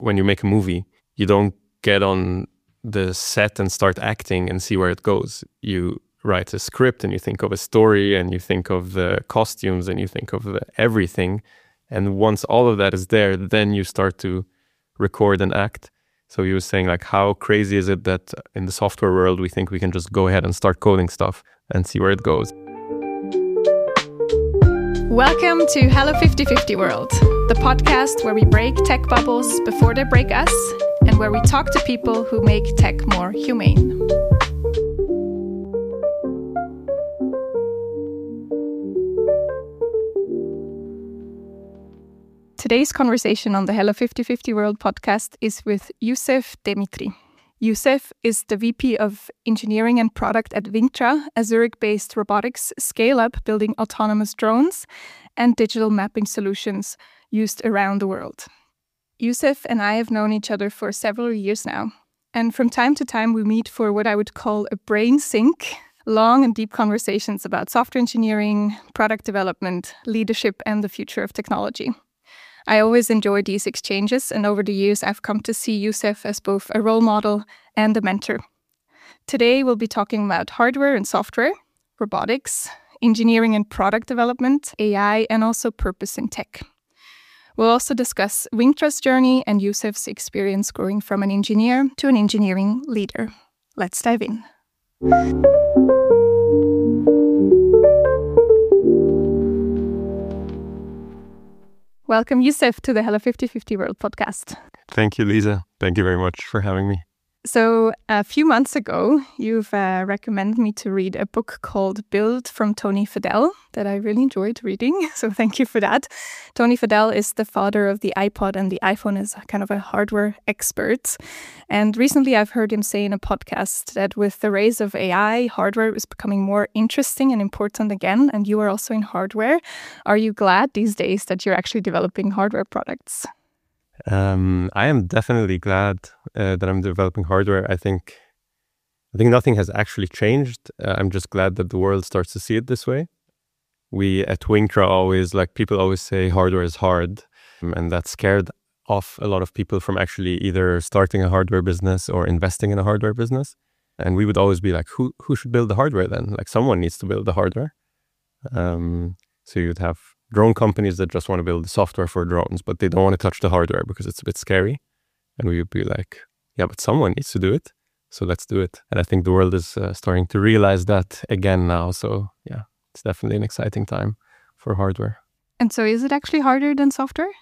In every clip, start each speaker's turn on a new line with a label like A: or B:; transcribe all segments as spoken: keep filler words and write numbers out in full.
A: when you make a movie, you don't get on the set and start acting and see where it goes. You write a script and you think of a story and you think of the costumes and you think of the everything. And once all of that is there, then you start to record and act. So he was saying, like, how crazy is it that in the software world, we think we can just go ahead and start coding stuff and see where it goes.
B: Welcome to Hello fifty fifty World, the podcast where we break tech bubbles before they break us, and where we talk to people who make tech more humane. Today's conversation on the Hello fifty fifty World podcast is with Youssef Demitri. Youssef is the V P of Engineering and Product at Wingtra, a Zurich-based robotics scale-up building autonomous drones and digital mapping solutions used around the world. Youssef and I have known each other for several years now, and from time to time we meet for what I would call a brain sync, long and deep conversations about software engineering, product development, leadership, and the future of technology. I always enjoy these exchanges, and over the years I've come to see Youssef as both a role model and a mentor. Today we'll be talking about hardware and software, robotics, engineering and product development, A I, and also purpose in tech. We'll also discuss Wingtra's journey and Youssef's experience growing from an engineer to an engineering leader. Let's dive in. Welcome, Youssef, to the Hello fifty fifty World podcast.
A: Thank you, Lisa. Thank you very much for having me.
B: So a few months ago, you've uh, recommended me to read a book called Build from Tony Fadell that I really enjoyed reading. So thank you for that. Tony Fadell is the father of the iPod, and the iPhone is kind of a hardware expert. And recently I've heard him say in a podcast that with the rise of A I, hardware is becoming more interesting and important again. And you are also in hardware. Are you glad these days that you're actually developing hardware products?
A: Um, I am definitely glad uh, that I'm developing hardware. I think, I think nothing has actually changed. Uh, I'm just glad that the world starts to see it this way. We at Wingtra always, like people always say, hardware is hard, um, and that scared off a lot of people from actually either starting a hardware business or investing in a hardware business. And we would always be like, who who should build the hardware then? Like someone needs to build the hardware. Um, so you'd have drone companies that just want to build the software for drones, but they don't want to touch the hardware because it's a bit scary. And we would be like, yeah, but someone needs to do it. So let's do it. And I think the world is uh, starting to realize that again now. So yeah, it's definitely an exciting time for hardware.
B: And so is it actually harder than software?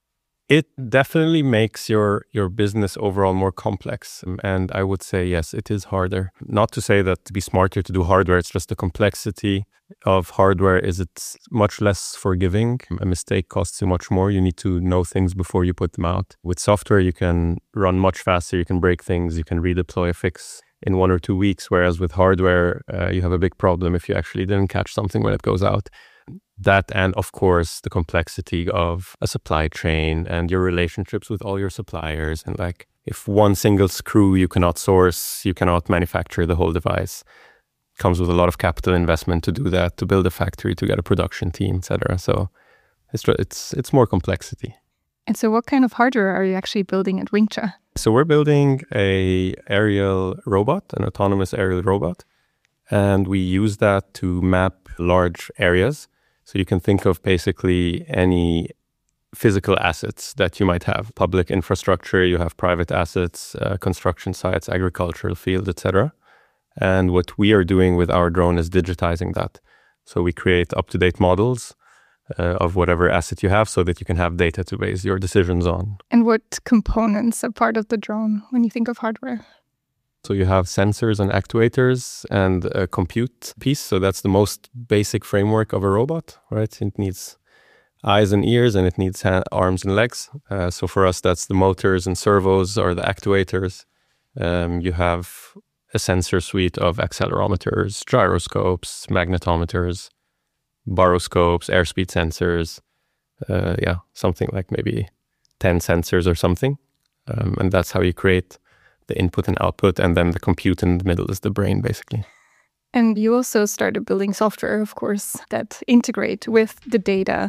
A: It definitely makes your, your business overall more complex. And I would say, yes, it is harder. Not to say that to be smarter to do hardware, it's just the complexity of hardware is it's much less forgiving. A mistake costs you much more. You need to know things before you put them out. With software, you can run much faster. You can break things. You can redeploy a fix in one or two weeks. Whereas with hardware, uh, you have a big problem if you actually didn't catch something when it goes out. That, and of course, the complexity of a supply chain and your relationships with all your suppliers. And like, if one single screw you cannot source, you cannot manufacture the whole device. It comes with a lot of capital investment to do that, to build a factory, to get a production team, et cetera. So it's it's it's more complexity.
B: And so what kind of hardware are you actually building at Wingtra?
A: So we're building a aerial robot, an autonomous aerial robot. And we use that to map large areas. So you can think of basically any physical assets that you might have. Public infrastructure, you have private assets, uh, construction sites, agricultural fields, et cetera. And what we are doing with our drone is digitizing that. So we create up-to-date models uh, of whatever asset you have so that you can have data to base your decisions on.
B: And what components are part of the drone when you think of hardware?
A: So you have sensors and actuators and a compute piece. So that's the most basic framework of a robot, right? It needs eyes and ears, and it needs hand, arms and legs. Uh, so for us, that's the motors and servos or the actuators. Um, you have a sensor suite of accelerometers, gyroscopes, magnetometers, baroscopes, airspeed sensors. Uh, yeah, something like maybe ten sensors or something. Um, and that's how you create the input and output, and then the compute in the middle is the brain, basically.
B: And you also started building software, of course, that integrate with the data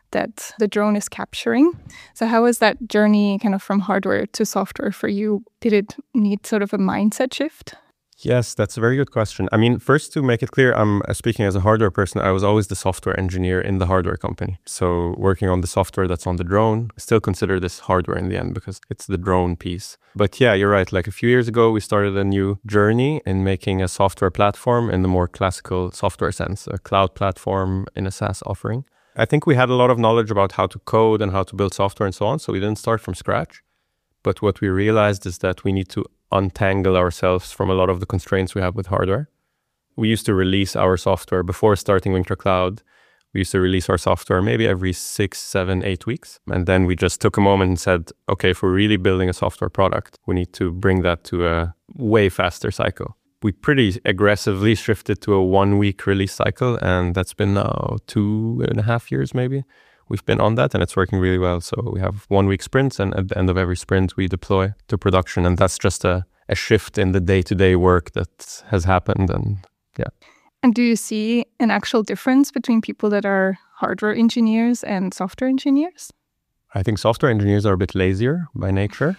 B: that the drone is capturing. So how was that journey kind of from hardware to software for you? Did it need sort of a mindset shift?
A: Yes, that's a very good question. I mean, first, to make it clear, I'm uh, speaking as a hardware person. I was always the software engineer in the hardware company. So working on the software that's on the drone, I still consider this hardware in the end because it's the drone piece. But yeah, you're right. Like a few years ago, we started a new journey in making a software platform in the more classical software sense, a cloud platform in a SaaS offering. I think we had a lot of knowledge about how to code and how to build software and so on. So we didn't start from scratch. But what we realized is that we need to untangle ourselves from a lot of the constraints we have with hardware. We used to release our software before starting Vingtra Cloud. We used to release our software maybe every six, seven, eight weeks. And then we just took a moment and said, okay, if we're really building a software product, we need to bring that to a way faster cycle. We pretty aggressively shifted to a one-week release cycle, and that's been now two and a half years maybe. We've been on that and it's working really well. So we have one week sprints, and at the end of every sprint, we deploy to production. And that's just a, a shift in the day-to-day work that has happened. And yeah.
B: And do you see an actual difference between people that are hardware engineers and software engineers?
A: I think software engineers are a bit lazier by nature.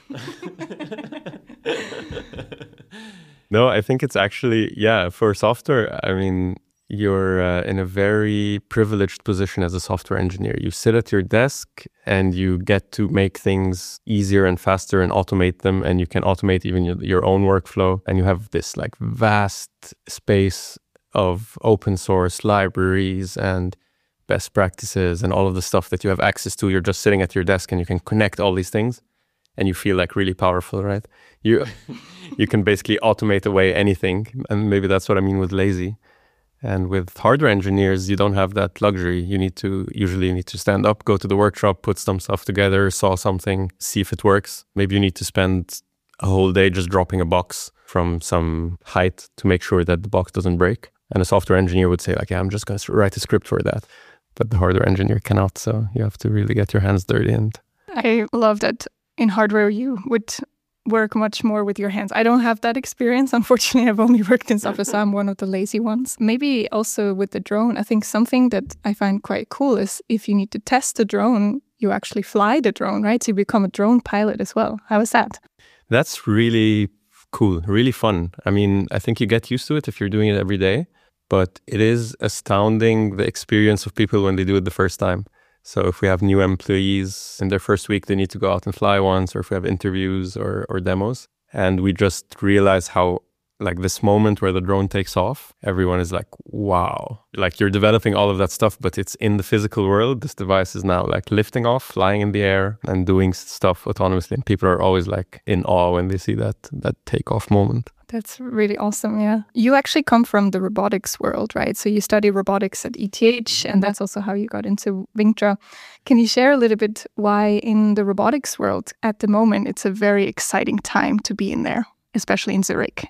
A: No, I think it's actually, yeah, for software, I mean, you're uh, in a very privileged position as a software engineer. You sit at your desk and you get to make things easier and faster and automate them. And you can automate even your, your own workflow. And you have this like vast space of open source libraries and best practices and all of the stuff that you have access to. You're just sitting at your desk and you can connect all these things and you feel like really powerful, right? You, you can basically automate away anything. And maybe that's what I mean with lazy. And with hardware engineers, you don't have that luxury. You need to, usually you need to stand up, go to the workshop, put some stuff together, saw something, see if it works. Maybe you need to spend a whole day just dropping a box from some height to make sure that the box doesn't break. And a software engineer would say like, yeah, I'm just going to write a script for that. But the hardware engineer cannot. So you have to really get your hands dirty. And
B: I love that in hardware you would work much more with your hands. I don't have that experience. Unfortunately, I've only worked in software, so I'm one of the lazy ones. Maybe also with the drone, I think something that I find quite cool is if you need to test the drone, you actually fly the drone, right? So you become a drone pilot as well. How is that?
A: That's really cool, really fun. I mean, I think you get used to it if you're doing it every day, but it is astounding the experience of people when they do it the first time. So if we have new employees in their first week, they need to go out and fly once, or if we have interviews or, or demos. And we just realize how, like this moment where the drone takes off, everyone is like, wow. Like you're developing all of that stuff, but it's in the physical world. This device is now like lifting off, flying in the air and doing stuff autonomously. And people are always like in awe when they see that, that takeoff moment.
B: That's really awesome, yeah. You actually come from the robotics world, right? So you study robotics at E T H, and that's also how you got into Vingtra. Can you share a little bit why in the robotics world at the moment it's a very exciting time to be in there, especially in Zurich?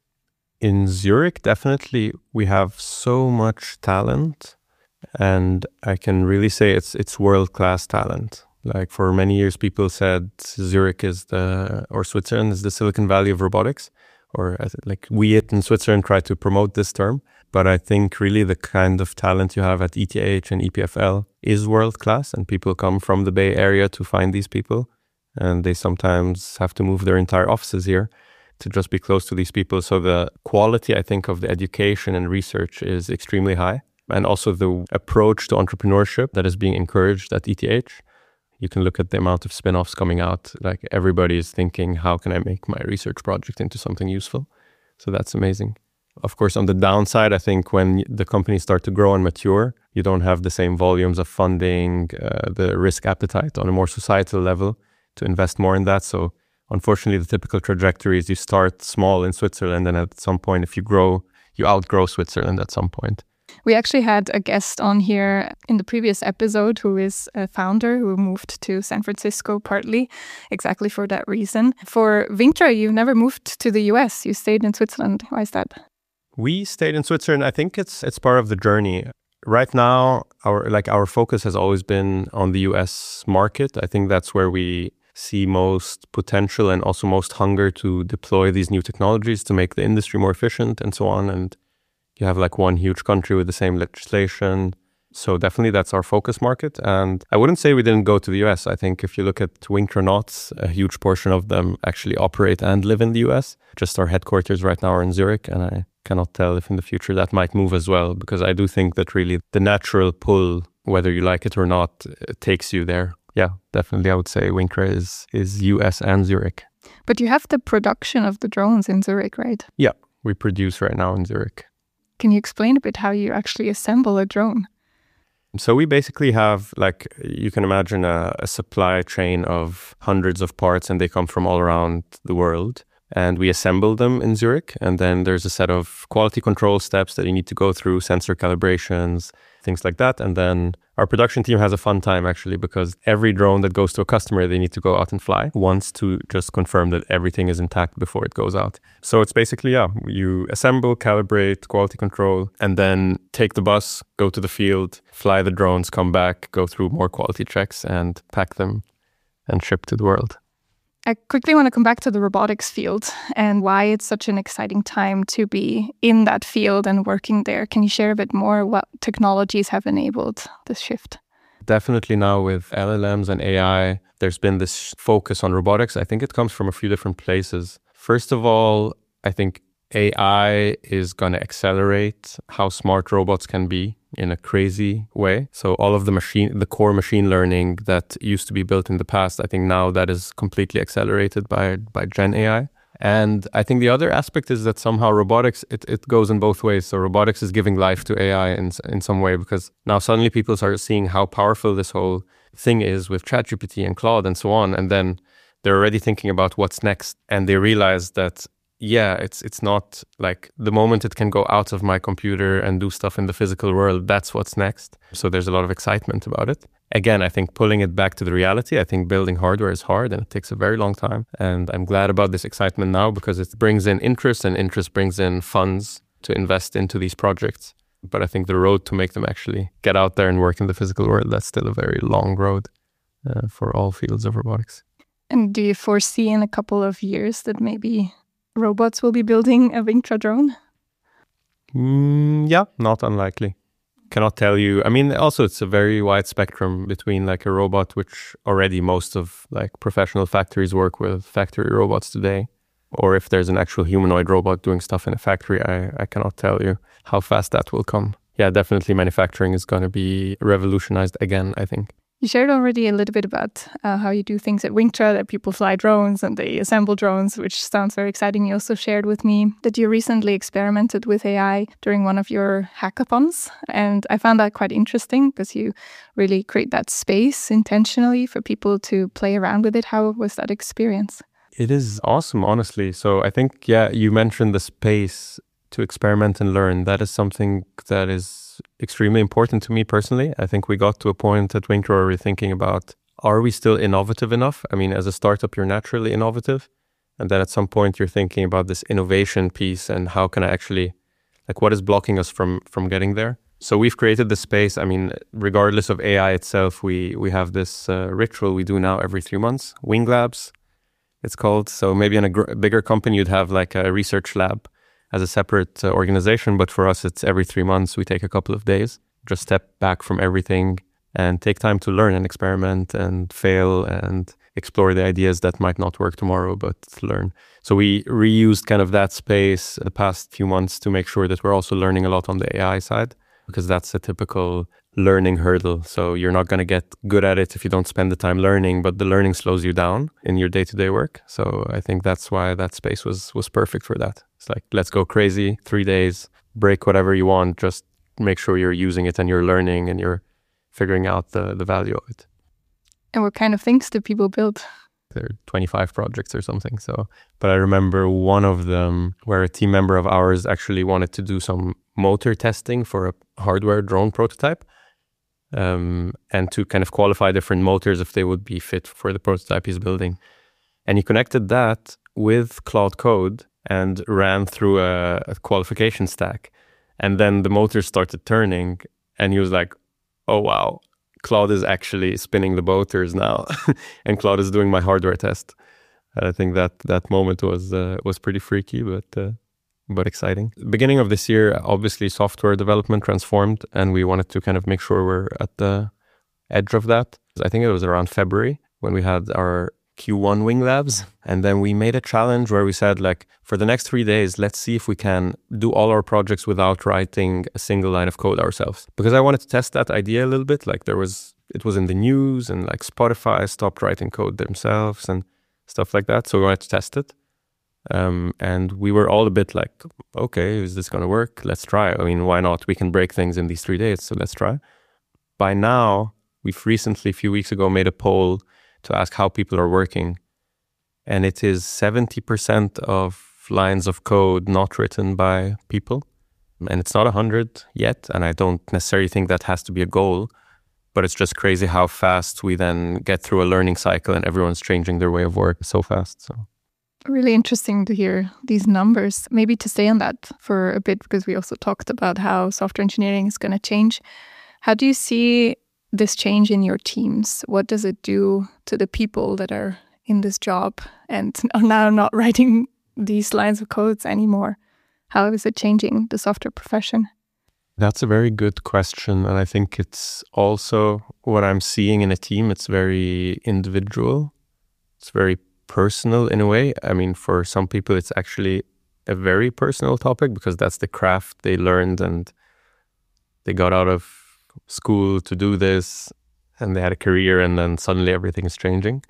A: In Zurich, definitely, we have so much talent, and I can really say it's it's world-class talent. Like for many years, people said Zurich is the, or Switzerland is the Silicon Valley of robotics. Or as it, like we in Switzerland try to promote this term. But I think really the kind of talent you have at E T H and E P F L is world-class, and people come from the Bay Area to find these people. And they sometimes have to move their entire offices here to just be close to these people. So the quality, I think, of the education and research is extremely high. And also the approach to entrepreneurship that is being encouraged at E T H. You can look at the amount of spin-offs coming out. Like everybody is thinking, how can I make my research project into something useful? So that's amazing. Of course, on the downside, I think when the companies start to grow and mature, you don't have the same volumes of funding, uh, the risk appetite on a more societal level to invest more in that. So unfortunately, the typical trajectory is you start small in Switzerland, and at some point, if you grow, you outgrow Switzerland at some point.
B: We actually had a guest on here in the previous episode who is a founder who moved to San Francisco partly exactly for that reason. For Vingtra, you've never moved to the U S. You stayed in Switzerland. Why is that?
A: We stayed in Switzerland. I think it's it's part of the journey. Right now, our like our focus has always been on the U S market. I think that's where we see most potential and also most hunger to deploy these new technologies to make the industry more efficient and so on. And you have like one huge country with the same legislation, So definitely that's our focus market. And I wouldn't say we didn't go to the U S. I think if you look at Wingtronauts, a huge portion of them actually operate and live in the U S. Just our headquarters right now are in Zurich, and I cannot tell if in the future that might move as well, because I do think that really the natural pull, whether you like it or not, it takes you there. Yeah, definitely I would say Winkra is, is U S and Zurich.
B: But you have the production of the drones in Zurich, right?
A: Yeah, we produce right now in Zurich.
B: Can you explain a bit how you actually assemble a drone?
A: So we basically have, like, you can imagine a, a supply chain of hundreds of parts, and they come from all around the world. And we assemble them in Zurich. And then there's a set of quality control steps that you need to go through, sensor calibrations, things like that. And then our production team has a fun time, actually, because every drone that goes to a customer, they need to go out and fly once to just confirm that everything is intact before it goes out. So it's basically, yeah, you assemble, calibrate, quality control, and then take the bus, go to the field, fly the drones, come back, go through more quality checks, and pack them and ship to the world.
B: I quickly want to come back to the robotics field and why it's such an exciting time to be in that field and working there. Can you share a bit more what technologies have enabled this shift?
A: Definitely now with L L Ms and A I, there's been this focus on robotics. I think it comes from a few different places. First of all, I think A I is going to accelerate how smart robots can be in a crazy way. So all of the machine, the core machine learning that used to be built in the past, I think now that is completely accelerated by by Gen A I. And I think the other aspect is that somehow robotics, it, it goes in both ways. So robotics is giving life to A I in in some way, because now suddenly people start seeing how powerful this whole thing is with ChatGPT and Claude and so on. And then they're already thinking about what's next. And they realize that yeah, it's it's not like the moment it can go out of my computer and do stuff in the physical world, that's what's next. So there's a lot of excitement about it. Again, I think pulling it back to the reality, I think building hardware is hard and it takes a very long time. And I'm glad about this excitement now because it brings in interest, and interest brings in funds to invest into these projects. But I think the road to make them actually get out there and work in the physical world, that's still a very long road uh, for all fields of robotics.
B: And do you foresee in a couple of years that maybe robots will be building a Wingtra drone?
A: Mm, yeah, not unlikely. Cannot tell you. I mean, also it's a very wide spectrum between like a robot, which already most of like professional factories work with factory robots today, or if there's an actual humanoid robot doing stuff in a factory, I, I cannot tell you how fast that will come. Yeah, definitely manufacturing is going to be revolutionized again, I think.
B: You shared already a little bit about uh, how you do things at Wingtra, that people fly drones and they assemble drones, which sounds very exciting. You also shared with me that you recently experimented with A I during one of your hackathons. And I found that quite interesting because you really create that space intentionally for people to play around with it. How was that experience?
A: It is awesome, honestly. So I think, yeah, you mentioned the space to experiment and learn. That is something that is extremely important to me personally. I think we got to a point at Wingtra where we're thinking about, are we still innovative enough? I mean, as a startup, you're naturally innovative. And then at some point you're thinking about this innovation piece and how can I actually, like what is blocking us from from getting there? So we've created this space. I mean, regardless of A I itself, we we have this uh, ritual we do now every three months, Wing Labs, it's called. So maybe in a gr- bigger company, you'd have like a research lab as a separate uh, organization. But for us, it's every three months, we take a couple of days, just step back from everything and take time to learn and experiment and fail and explore the ideas that might not work tomorrow, but learn. So we reused kind of that space the past few months to make sure that we're also learning a lot on the A I side, because that's a typical learning hurdle. So you're not going to get good at it if you don't spend the time learning, but the learning slows you down in your day-to-day work. So I think that's why that space was was perfect for that. It's like, let's go crazy, three days, break whatever you want, just make sure you're using it and you're learning and you're figuring out the, the value of it.
B: And what kind of things do people build?
A: There are twenty-five projects or something. So, but I remember one of them where a team member of ours actually wanted to do some motor testing for a hardware drone prototype, um, and to kind of qualify different motors if they would be fit for the prototype he's building. And he connected that with Claude Code and ran through a, a qualification stack. And then the motors started turning and he was like, oh, wow. Claude is actually spinning the motors now, and Claude is doing my hardware test. I think that that moment was uh, was pretty freaky, but uh, but exciting. Beginning of this year, obviously software development transformed, and we wanted to kind of make sure we're at the edge of that. I think it was around February when we had our Q one Wing Labs. And then we made a challenge where we said, like, for the next three days, let's see if we can do all our projects without writing a single line of code ourselves. Because I wanted to test that idea a little bit. Like there was, it was in the news and like Spotify stopped writing code themselves and stuff like that. So we wanted to test it. Um, and we were all a bit like, okay, is this going to work? Let's try. I mean, why not? We can break things in these three days. So let's try. By now, we've recently, a few weeks ago, made a poll to ask how people are working. And it is seventy percent of lines of code not written by people. And it's not one hundred yet. And I don't necessarily think that has to be a goal. But it's just crazy how fast we then get through a learning cycle and everyone's changing their way of work so fast. So
B: really interesting to hear these numbers. Maybe to stay on that for a bit, because we also talked about how software engineering is going to change. How do you see this change in your teams? What does it do to the people that are in this job and are now not writing these lines of codes anymore? How is it changing the software profession?
A: That's a very good question. And I think it's also what I'm seeing in a team. It's very individual. It's very personal in a way. I mean, for some people, it's actually a very personal topic because that's the craft they learned and they got out of school to do this and they had a career and then suddenly everything is changing.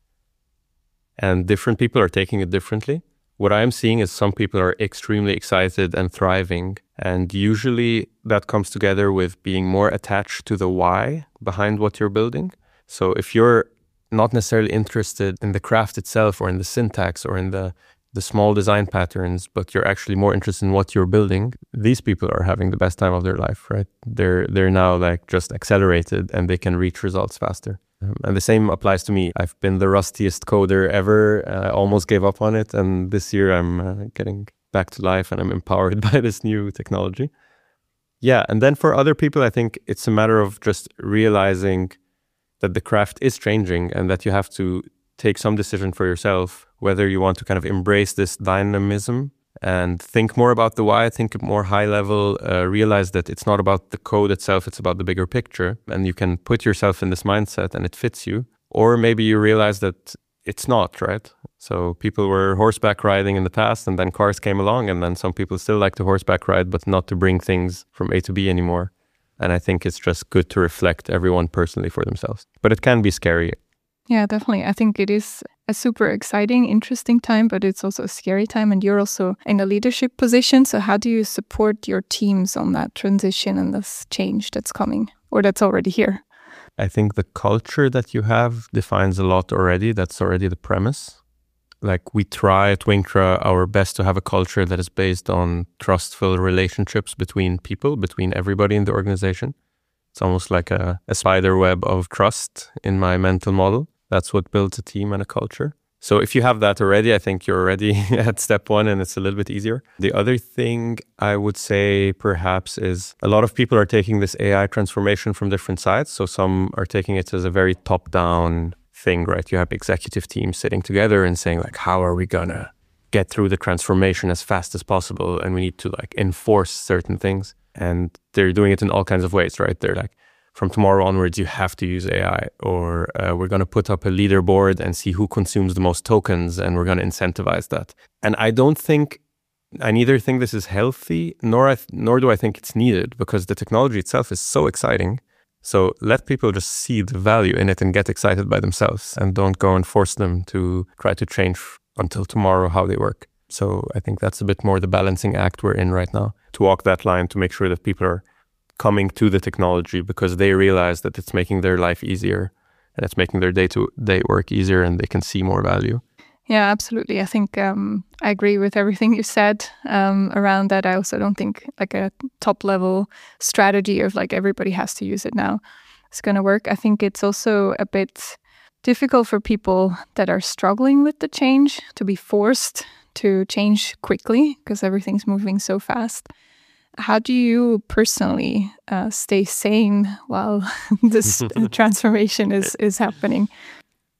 A: And different people are taking it differently. What I'm seeing is some people are extremely excited and thriving. And usually that comes together with being more attached to the why behind what you're building. So if you're not necessarily interested in the craft itself or in the syntax or in the the small design patterns, but you're actually more interested in what you're building, these people are having the best time of their life, right? They're they're now like just accelerated and they can reach results faster. Um, and the same applies to me. I've been the rustiest coder ever. I uh, almost gave up on it. And this year I'm uh, getting back to life and I'm empowered by this new technology. Yeah. And then for other people, I think it's a matter of just realizing that the craft is changing and that you have to take some decision for yourself, whether you want to kind of embrace this dynamism and think more about the why, think more high level, uh, realize that it's not about the code itself, it's about the bigger picture. And you can put yourself in this mindset and it fits you. Or maybe you realize that it's not, right? So people were horseback riding in the past and then cars came along and then some people still like to horseback ride, but not to bring things from A to B anymore. And I think it's just good to reflect everyone personally for themselves. But it can be scary.
B: Yeah, definitely. I think it is a super exciting, interesting time, but it's also a scary time. And you're also in a leadership position. So how do you support your teams on that transition and this change that's coming or that's already here?
A: I think the culture that you have defines a lot already. That's already the premise. Like we try at Wingtra our best to have a culture that is based on trustful relationships between people, between everybody in the organization. It's almost like a, a spider web of trust in my mental model. That's what builds a team and a culture. So if you have that already, I think you're already at step one and it's a little bit easier. The other thing I would say perhaps is a lot of people are taking this A I transformation from different sides. So some are taking it as a very top-down thing, right? You have executive teams sitting together and saying like, how are we gonna get through the transformation as fast as possible? And we need to like enforce certain things. And they're doing it in all kinds of ways, right? They're like, from tomorrow onwards, you have to use A I, or uh, we're going to put up a leaderboard and see who consumes the most tokens, and we're going to incentivize that. And I don't think, I neither think this is healthy, nor I th- nor do I think it's needed, because the technology itself is so exciting. So let people just see the value in it and get excited by themselves, and don't go and force them to try to change until tomorrow how they work. So I think that's a bit more the balancing act we're in right now, to walk that line, to make sure that people are coming to the technology because they realize that it's making their life easier and it's making their day-to-day work easier and they can see more value.
B: Yeah, absolutely. I think um, I agree with everything you said um, around that. I also don't think like a top-level strategy of like everybody has to use it now is going to work. I think it's also a bit difficult for people that are struggling with the change to be forced to change quickly because everything's moving so fast. How do you personally uh, stay sane while this transformation is, is happening?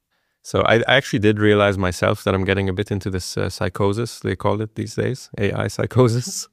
A: So I, I actually did realize myself that I'm getting a bit into this uh, psychosis, they call it these days, A I psychosis.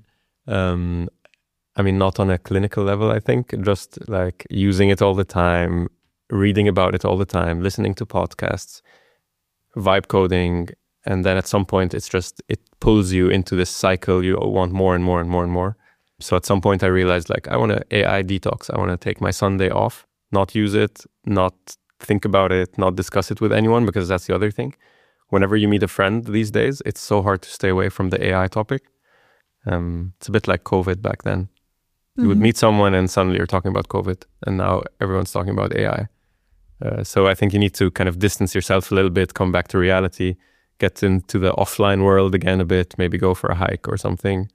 A: um, I mean, not on a clinical level, I think, just like using it all the time, reading about it all the time, listening to podcasts, vibe coding. And then at some point, it's just, it pulls you into this cycle. You want more and more and more and more. So at some point, I realized like, I want to A I detox. I want to take my Sunday off, not use it, not think about it, not discuss it with anyone, because that's the other thing. Whenever you meet a friend these days, it's so hard to stay away from the A I topic. Um, it's a bit like COVID back then. Mm-hmm. You would meet someone and suddenly you're talking about COVID, and now everyone's talking about A I. Uh, so I think you need to kind of distance yourself a little bit, come back to reality, get into the offline world again a bit, maybe go for a hike or something.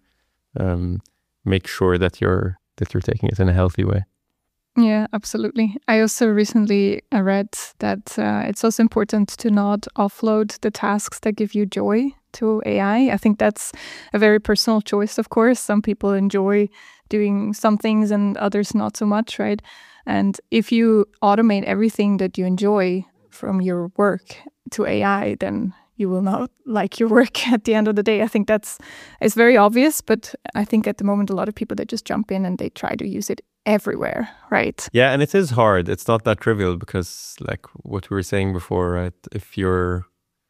A: Um, make sure that you're that you're taking it in a healthy way.
B: Yeah, absolutely. I also recently read that uh, it's also important to not offload the tasks that give you joy to A I. I think that's a very personal choice, of course. Some people enjoy doing some things and others not so much, right? And if you automate everything that you enjoy from your work to A I, then you will not like your work at the end of the day. I think that's it's very obvious, but I think at the moment a lot of people, they just jump in and they try to use it everywhere, right?
A: Yeah, and it is hard. It's not that trivial because like what we were saying before, right? If you're,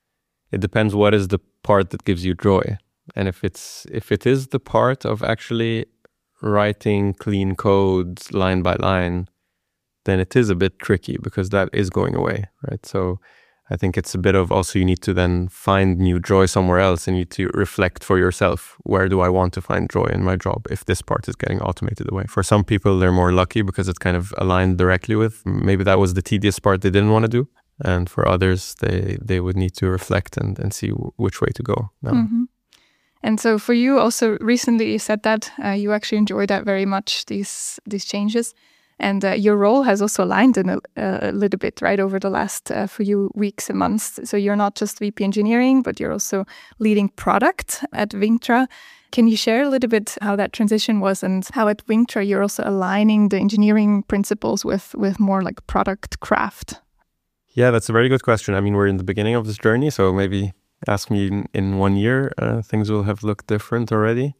A: it depends what is the part that gives you joy. And if it's, if it is the part of actually writing clean codes line by line, then it is a bit tricky because that is going away, right? So I think it's a bit of also you need to then find new joy somewhere else, and you need to reflect for yourself, where do I want to find joy in my job if this part is getting automated away? For some people, they're more lucky because it's kind of aligned directly with, maybe that was the tedious part they didn't want to do. And for others, they, they would need to reflect and, and see w- which way to go now.
B: Mm-hmm. And so for you also recently you said that uh, you actually enjoy that very much, these these changes. And uh, your role has also aligned in a, a little bit, right, over the last uh, few weeks and months. So you're not just V P Engineering, but you're also leading product at Wingtra. Can you share a little bit how that transition was and how at Wingtra you're also aligning the engineering principles with, with more like product craft?
A: Yeah, that's a very good question. I mean, we're in the beginning of this journey, so maybe ask me in, in one year, uh, things will have looked different already.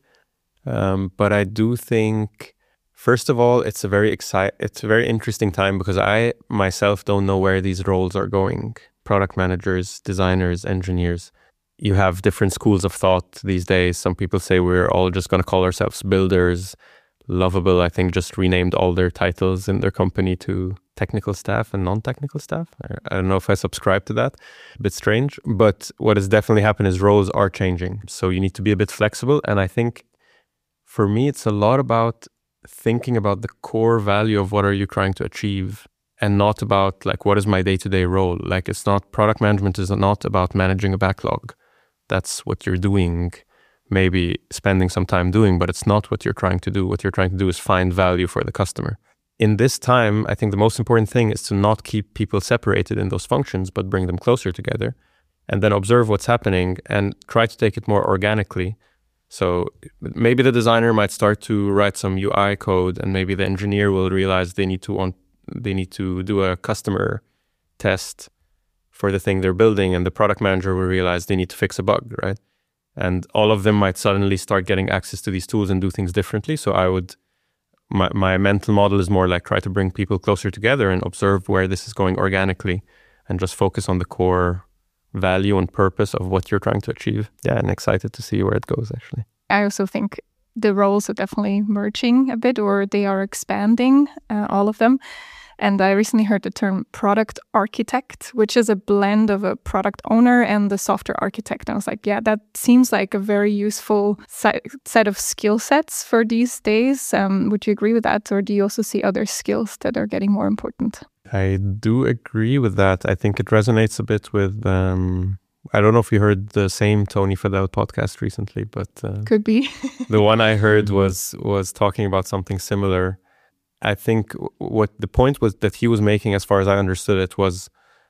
A: Um, but I do think... First of all, it's a very exci- it's a very interesting time because I myself don't know where these roles are going. Product managers, designers, engineers. You have different schools of thought these days. Some people say we're all just going to call ourselves builders. Lovable, I think, just renamed all their titles in their company to technical staff and non-technical staff. I don't know if I subscribe to that. A bit strange. But what has definitely happened is roles are changing. So you need to be a bit flexible. And I think for me, it's a lot about thinking about the core value of what are you trying to achieve, and not about like what is my day-to-day role. Like it's not, product management is not about managing a backlog. That's what you're doing, maybe spending some time doing, but it's not what you're trying to do. What you're trying to do is find value for the customer. In this time, I think the most important thing is to not keep people separated in those functions, but bring them closer together and then observe what's happening and try to take it more organically. So maybe the designer might start to write some U I code, and maybe the engineer will realize they need to want they need to do a customer test for the thing they're building, and the product manager will realize they need to fix a bug, right? And all of them might suddenly start getting access to these tools and do things differently. So I would, my, my mental model is more like try to bring people closer together and observe where this is going organically, and just focus on the core value and purpose of what you're trying to achieve. Yeah, and excited to see where it goes, actually.
B: I also think the roles are definitely merging a bit, or they are expanding, uh, all of them. And I recently heard the term product architect, which is a blend of a product owner and the software architect. And I was like, yeah, that seems like a very useful si- set of skill sets for these days. Um, would you agree with that? Or do you also see other skills that are getting more important?
A: I do agree with that. I think it resonates a bit with, um, I don't know if you heard the same Tony Fadell podcast recently, but... Uh,
B: Could be.
A: The one I heard was was talking about something similar. I think what the point was that he was making, as far as I understood it, was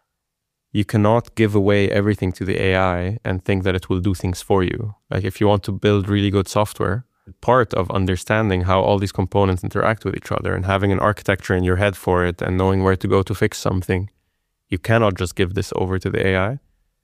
A: you cannot give away everything to the A I and think that it will do things for you. Like if you want to build really good software, part of understanding how all these components interact with each other and having an architecture in your head for it and knowing where to go to fix something you cannot just give this over to the A I.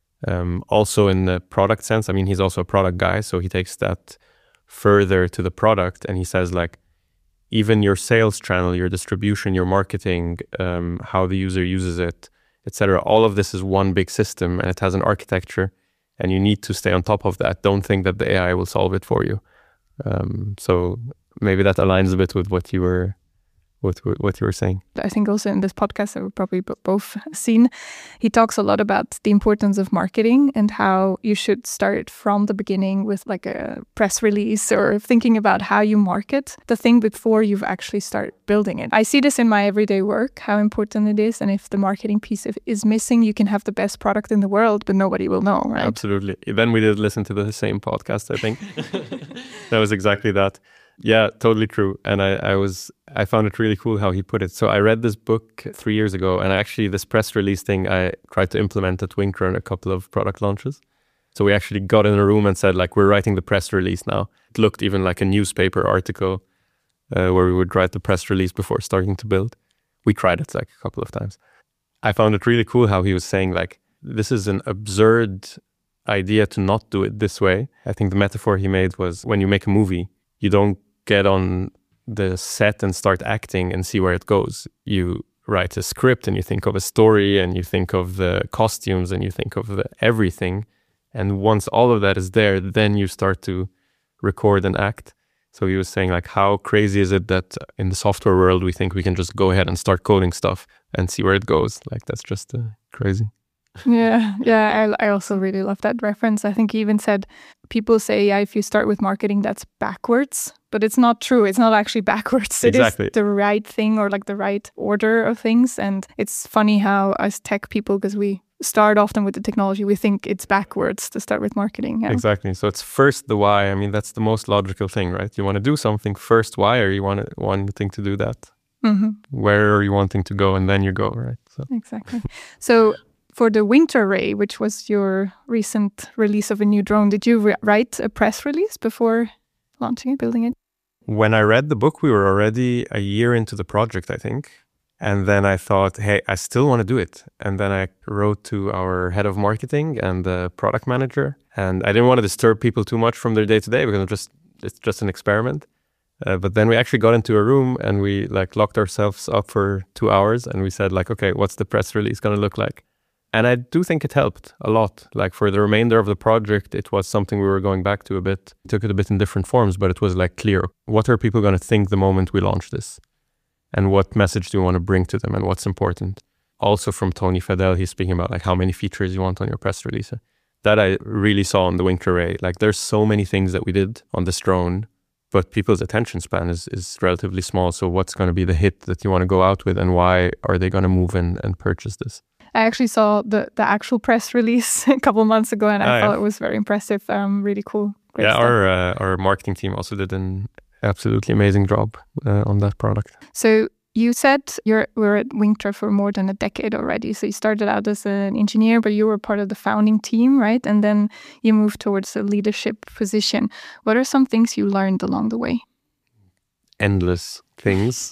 A: Um, also in the product sense, I mean, he's also a product guy, so he takes that further to the product, and he says like, even your sales channel, your distribution, your marketing, um, how the user uses it, et cetera. All of this is one big system, and it has an architecture, and you need to stay on top of that. Don't think that the A I will solve it for you. Um, so maybe that aligns a bit with what you were What, what you were saying.
B: I think also in this podcast that we've probably both seen, he talks a lot about the importance of marketing and how you should start from the beginning with like a press release or thinking about how you market the thing before you've actually started building it. I see this in my everyday work, how important it is. And if the marketing piece is missing, you can have the best product in the world, but nobody will know, right?
A: Absolutely. Then we did listen to the same podcast, I think. That was exactly that. Yeah, totally true. And I, I was, I found it really cool how he put it. So I read this book three years ago, and actually this press release thing, I tried to implement at Winkler in a couple of product launches. So we actually got in a room and said, like, we're writing the press release now. It looked even like a newspaper article uh, where we would write the press release before starting to build. We tried it like a couple of times. I found it really cool how he was saying, like, this is an absurd idea to not do it this way. I think the metaphor he made was when you make a movie, you don't get on the set and start acting and see where it goes. You write a script and you think of a story and you think of the costumes and you think of the everything. And once all of that is there, then you start to record and act. So he was saying, like, how crazy is it that in the software world, we think we can just go ahead and start coding stuff and see where it goes. Like, that's just uh, crazy.
B: Yeah, yeah, I, I also really love that reference. I think he even said, people say, yeah, if you start with marketing, that's backwards. But it's not true. It's not actually backwards. It
A: exactly.
B: is the right thing, or like the right order of things. And it's funny how as tech people, because we start often with the technology, we think it's backwards to start with marketing. Yeah.
A: Exactly. So it's first the why. I mean, that's the most logical thing, right? You want to do something first. Why are you want wanting to do that? Mm-hmm. Where are you wanting to go? And then you go, right? So.
B: Exactly. So for the Winter Ray, which was your recent release of a new drone, did you re- write a press release before launching it, building it?
A: When I read the book, we were already a year into the project, I think. And then I thought, hey, I still want to do it. And then I wrote to our head of marketing and the product manager. And I didn't want to disturb people too much from their day-to-day because I'm just, it's just an experiment. Uh, but then we actually got into a room and we like locked ourselves up for two hours. And we said like, okay, what's the press release going to look like? And I do think it helped a lot. Like for the remainder of the project, it was something we were going back to a bit. We took it a bit in different forms, but it was like clear. What are people going to think the moment we launch this? And what message do you want to bring to them and what's important? Also from Tony Fadell, he's speaking about like how many features you want on your press release. That I really saw on the Winkler Ray. Like there's so many things that we did on this drone, but people's attention span is, is relatively small. So what's going to be the hit that you want to go out with and why are they going to move in and purchase this?
B: I actually saw the, the actual press release a couple months ago and I ah, thought yeah. it was very impressive. Um, really cool.
A: Great yeah, stuff. our uh, our marketing team also did an absolutely amazing job uh, on that product.
B: So you said you were at Winkler for more than a decade already. So you started out as an engineer, but you were part of the founding team, right? And then you moved towards a leadership position. What are some things you learned along the way?
A: Endless things.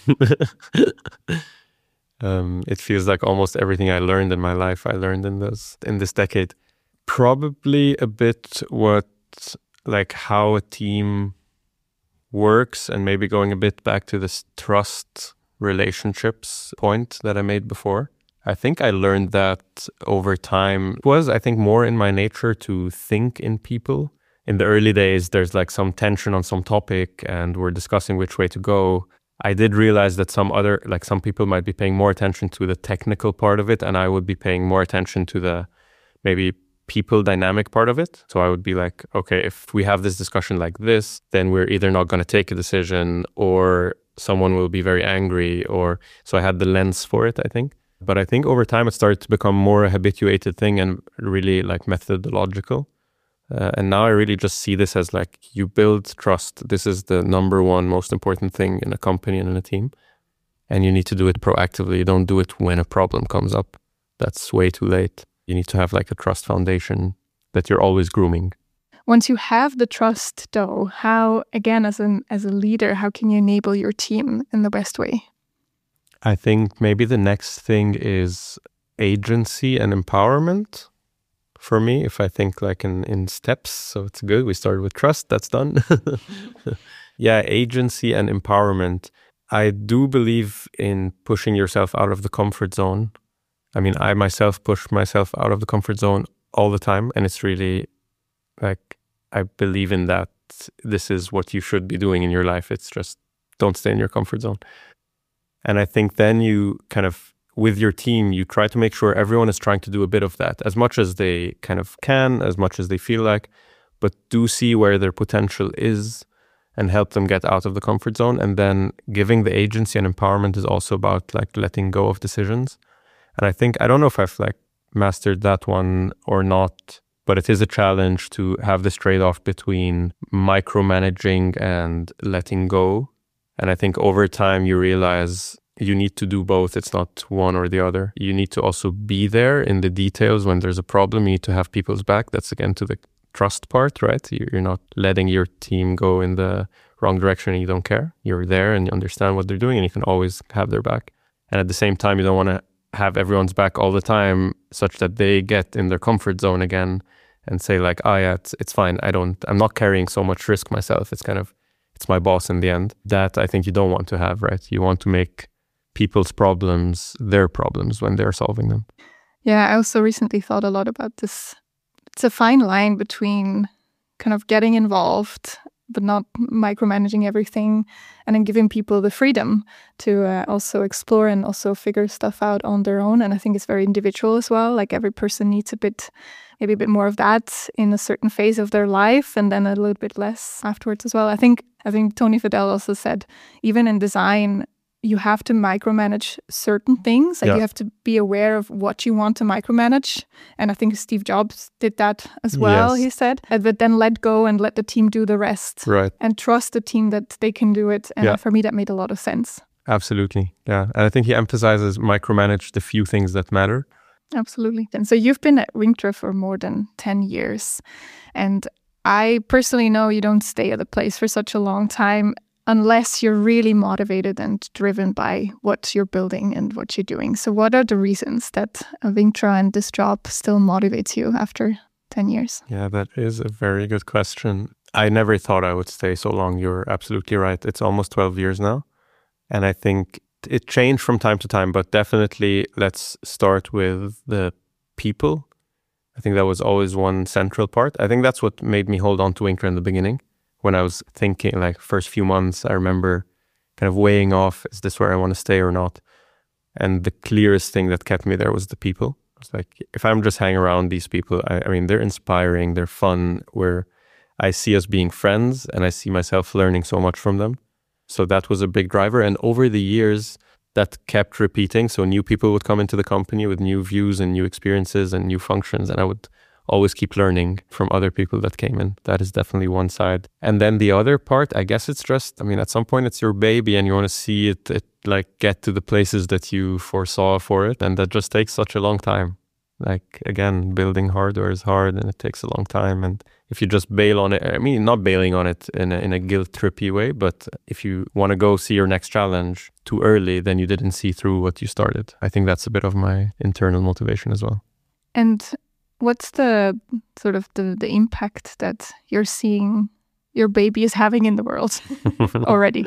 A: Um, it feels like almost everything I learned in my life, I learned in this in this decade. Probably a bit what, like how a team works, and maybe going a bit back to this trust relationships point that I made before. I think I learned that over time. It was, I think, more in my nature to think in people. In the early days, there's like some tension on some topic and we're discussing which way to go. I did realize that some other, like some people might be paying more attention to the technical part of it, and I would be paying more attention to the maybe people dynamic part of it. So I would be like, okay, if we have this discussion like this, then we're either not going to take a decision or someone will be very angry. Or so I had the lens for it, I think. But I think over time it started to become more a habituated thing and really like methodological. Uh, and now I really just see this as like you build trust. This is the number one most important thing in a company and in a team. And you need to do it proactively. You don't do it when a problem comes up. That's way too late. You need to have like a trust foundation that you're always grooming.
B: Once you have the trust though, how, again, as an as a leader, how can you enable your team in the best way?
A: I think maybe the next thing is agency and empowerment for me, if I think like in, in steps. So it's good. We started with trust. That's done. Yeah, agency and empowerment. I do believe in pushing yourself out of the comfort zone. I mean, I myself push myself out of the comfort zone all the time. And it's really like, I believe in that. This is what you should be doing in your life. It's just don't stay in your comfort zone. And I think then you kind of, with your team, you try to make sure everyone is trying to do a bit of that as much as they kind of can, as much as they feel like, but do see where their potential is and help them get out of the comfort zone. And then giving the agency and empowerment is also about like letting go of decisions. And I think, I don't know if I've like mastered that one or not, but it is a challenge to have this trade-off between micromanaging and letting go. And I think over time you realize you need to do both. It's not one or the other. You need to also be there in the details when there's a problem. You need to have people's back. That's again to the trust part, right? You're not letting your team go in the wrong direction and you don't care. You're there and you understand what they're doing and you can always have their back. And at the same time, you don't want to have everyone's back all the time such that they get in their comfort zone again and say like, oh yeah, it's, it's fine. I don't, I'm not carrying so much risk myself. It's kind of, it's my boss in the end. That I think you don't want to have, right? You want to make people's problems their problems when they're solving them.
B: Yeah, I also recently thought a lot about this. It's a fine line between kind of getting involved, but not micromanaging everything, and then giving people the freedom to uh, also explore and also figure stuff out on their own. And I think it's very individual as well. Like every person needs a bit, maybe a bit more of that in a certain phase of their life, and then a little bit less afterwards as well. I think I think Tony Fadell also said, even in design, you have to micromanage certain things. Like yeah. You have to be aware of what you want to micromanage. And I think Steve Jobs did that as well, yes. He said. But then let go and let the team do the rest.
A: Right.
B: And trust the team that they can do it. And yeah. For me, that made a lot of sense.
A: Absolutely. Yeah. And I think he emphasizes micromanage the few things that matter.
B: Absolutely. And so you've been at Winktra for more than ten years. And I personally know you don't stay at a place for such a long time unless you're really motivated and driven by what you're building and what you're doing. So what are the reasons that Winktra and this job still motivates you after ten years?
A: Yeah, that is a very good question. I never thought I would stay so long. You're absolutely right. It's almost twelve years now. And I think it changed from time to time, but definitely let's start with the people. I think that was always one central part. I think that's what made me hold on to Winktra in the beginning. When I was thinking, like first few months, I remember kind of weighing off, is this where I want to stay or not? And the clearest thing that kept me there was the people. It's like, if I'm just hanging around these people, I, I mean, they're inspiring, they're fun, where I see us being friends and I see myself learning so much from them. So that was a big driver. And over the years, that kept repeating. So new people would come into the company with new views and new experiences and new functions. And I would always keep learning from other people that came in. That is definitely one side. And then the other part, I guess it's just, I mean, at some point it's your baby and you want to see it, it like get to the places that you foresaw for it. And that just takes such a long time. Like, again, building hardware is hard and it takes a long time. And if you just bail on it, I mean, not bailing on it in a, in a guilt-trippy way, but if you want to go see your next challenge too early, then you didn't see through what you started. I think that's a bit of my internal motivation as well.
B: And what's the sort of the, the impact that you're seeing your baby is having in the world already?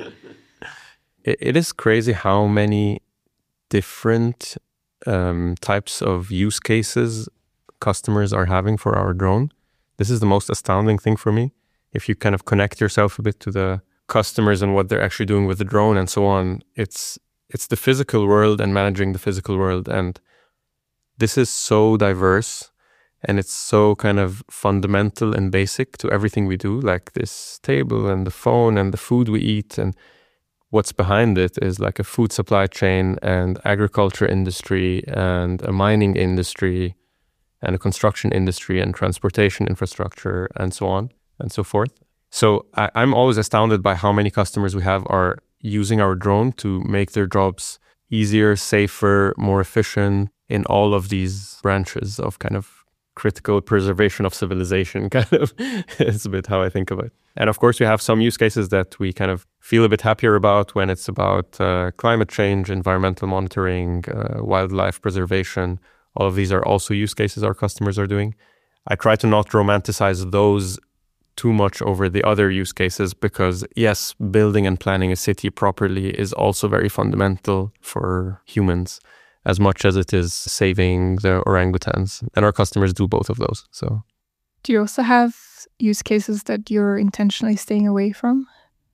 A: It, it is crazy how many different um, types of use cases customers are having for our drone. This is the most astounding thing for me. If you kind of connect yourself a bit to the customers and what they're actually doing with the drone and so on, it's it's the physical world and managing the physical world. And this is so diverse. And it's so kind of fundamental and basic to everything we do, like this table and the phone and the food we eat. And what's behind it is like a food supply chain and agriculture industry and a mining industry and a construction industry and transportation infrastructure and so on and so forth. So I, I'm always astounded by how many customers we have are using our drone to make their jobs easier, safer, more efficient in all of these branches of kind of critical preservation of civilization, kind of. It's a bit how I think of it. And of course, we have some use cases that we kind of feel a bit happier about when it's about uh, climate change, environmental monitoring, uh, wildlife preservation, All of these are also use cases our customers are doing. I try to not romanticize those too much over the other use cases because, yes, building and planning a city properly is also very fundamental for humans as much as it is saving the orangutans. And our customers do both of those. So,
B: do you also have use cases that you're intentionally staying away from?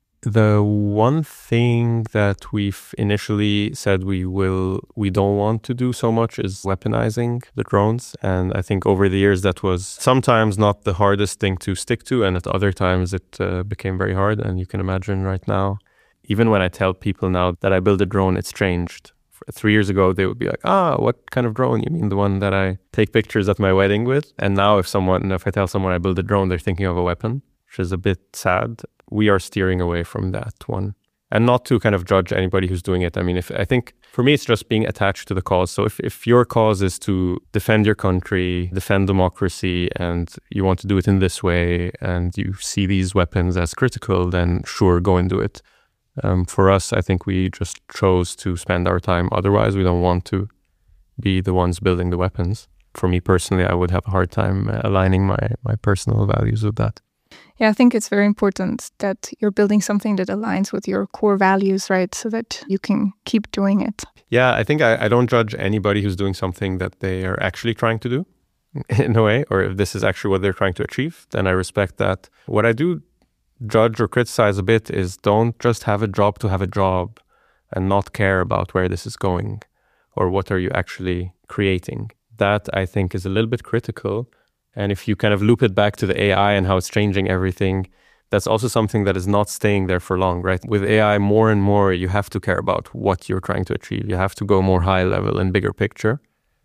A: The one thing that we've initially said we will, we don't want to do so much is weaponizing the drones. And I think over the years that was sometimes not the hardest thing to stick to. And at other times it uh, became very hard. And you can imagine right now, even when I tell people now that I build a drone, it's changed. Three years ago, they would be like, ah, what kind of drone? You mean the one that I take pictures at my wedding with? And now if someone, if I tell someone I build a drone, they're thinking of a weapon, which is a bit sad. We are steering away from that one. And not to kind of judge anybody who's doing it. I mean, if I think for me, it's just being attached to the cause. So if, if your cause is to defend your country, defend democracy, and you want to do it in this way, and you see these weapons as critical, then sure, go and do it. Um, for us, I think we just chose to spend our time. Otherwise, we don't want to be the ones building the weapons. For me personally, I would have a hard time aligning my, my personal values with that.
B: Yeah, I think it's very important that you're building something that aligns with your core values, right? So that you can keep doing it.
A: Yeah, I think I, I don't judge anybody who's doing something that they are actually trying to do in a way, or if this is actually what they're trying to achieve, then I respect that. What I do judge or criticize a bit is don't just have a job to have a job and not care about where this is going or what are you actually creating. That I think is a little bit critical. And if you kind of loop it back to the A I and how it's changing everything, that's also something that is not staying there for long, right? With A I, more and more, you have to care about what you're trying to achieve. You have to go more high level and bigger picture.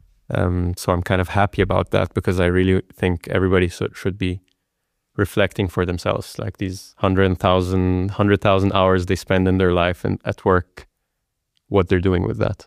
A: Um, so I'm kind of happy about that because I really think everybody should, should be reflecting for themselves, like these hundred thousand, hundred thousand hours they spend in their life and at work, what they're doing with that.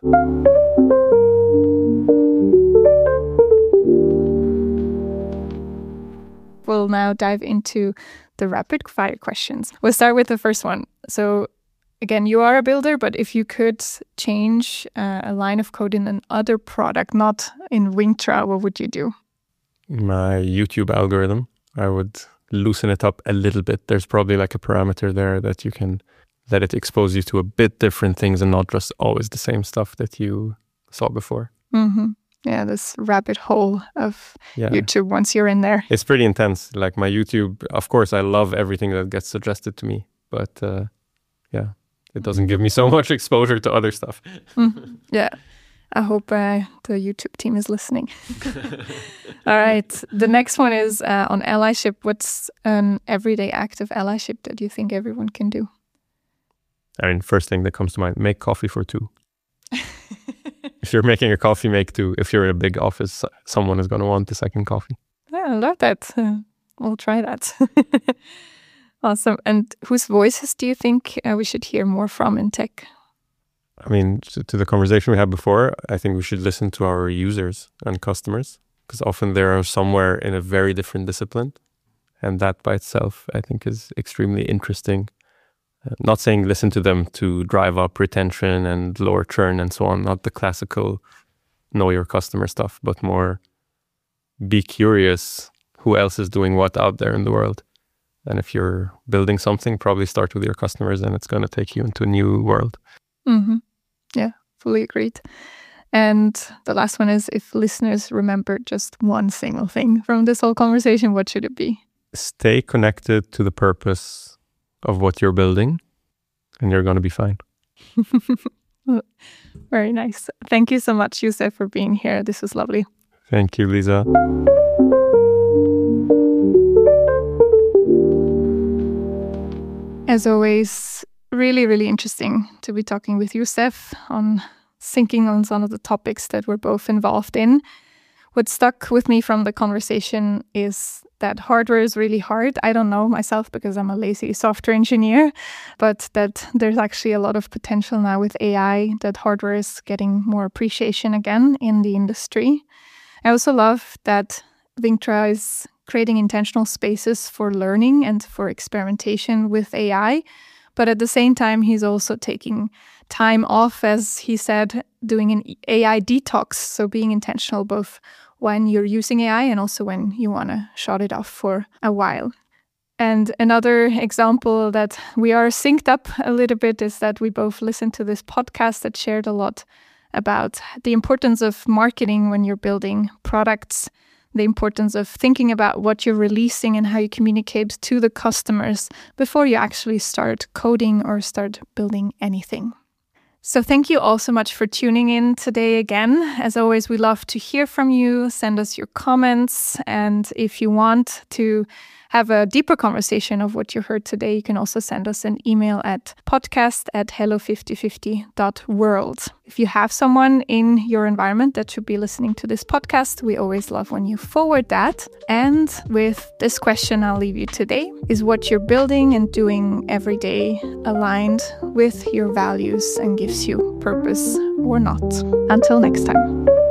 B: We'll now dive into the rapid fire questions. We'll start with the first one. So again, you are a builder, but if you could change uh, a line of code in another product, not in Wingtra, what would you do?
A: My YouTube algorithm, I would loosen it up a little bit. There's probably like a parameter there that you can let it expose you to a bit different things and not just always the same stuff that you saw before.
B: Mm-hmm. Yeah, this rabbit hole of yeah. YouTube once you're in there.
A: It's pretty intense. Like my YouTube, of course, I love everything that gets suggested to me. But uh, yeah, it doesn't give me so much exposure to other stuff.
B: Mm-hmm. Yeah, I hope uh, the YouTube team is listening. All right, the next one is uh, on allyship. What's an everyday act of allyship that you think everyone can do?
A: I mean, first thing that comes to mind, make coffee for two. If you're making a coffee, make two. If you're in a big office, someone is going to want the second coffee.
B: Yeah, I love that. Uh, we'll try that. Awesome. And whose voices do you think uh, we should hear more from in tech?
A: I mean, to, to the conversation we had before, I think we should listen to our users and customers because often they are somewhere in a very different discipline. And that by itself, I think, is extremely interesting. Uh, not saying listen to them to drive up retention and lower churn and so on, not the classical know your customer stuff, but more be curious who else is doing what out there in the world. And if you're building something, probably start with your customers and it's going to take you into a new world.
B: Mm-hmm. Yeah, fully agreed. And the last one is if listeners remember just one single thing from this whole conversation, what should it be?
A: Stay connected to the purpose of what you're building, and you're going to be fine.
B: Very nice. Thank you so much, Youssef, for being here. This was lovely.
A: Thank you, Lisa.
B: As always, really, really interesting to be talking with Youssef on thinking on some of the topics that we're both involved in. What stuck with me from the conversation is that hardware is really hard. I don't know myself because I'm a lazy software engineer, but that there's actually a lot of potential now with A I, that hardware is getting more appreciation again in the industry. I also love that Wingtra is creating intentional spaces for learning and for experimentation with A I, But at the same time, he's also taking time off, as he said, doing an A I detox. So being intentional both when you're using A I and also when you want to shut it off for a while. And another example that we are synced up a little bit is that we both listened to this podcast that shared a lot about the importance of marketing when you're building products, the importance of thinking about what you're releasing and how you communicate to the customers before you actually start coding or start building anything. So thank you all so much for tuning in today again. As always, we love to hear from you. Send us your comments. And if you want to have a deeper conversation of what you heard today, you can also send us an email at podcast at hello fifty fifty dot world. If you have someone in your environment that should be listening to this podcast, we always love when you forward that. And with this question I'll leave you today: is what you're building and doing every day aligned with your values and gives you purpose or not? Until next time.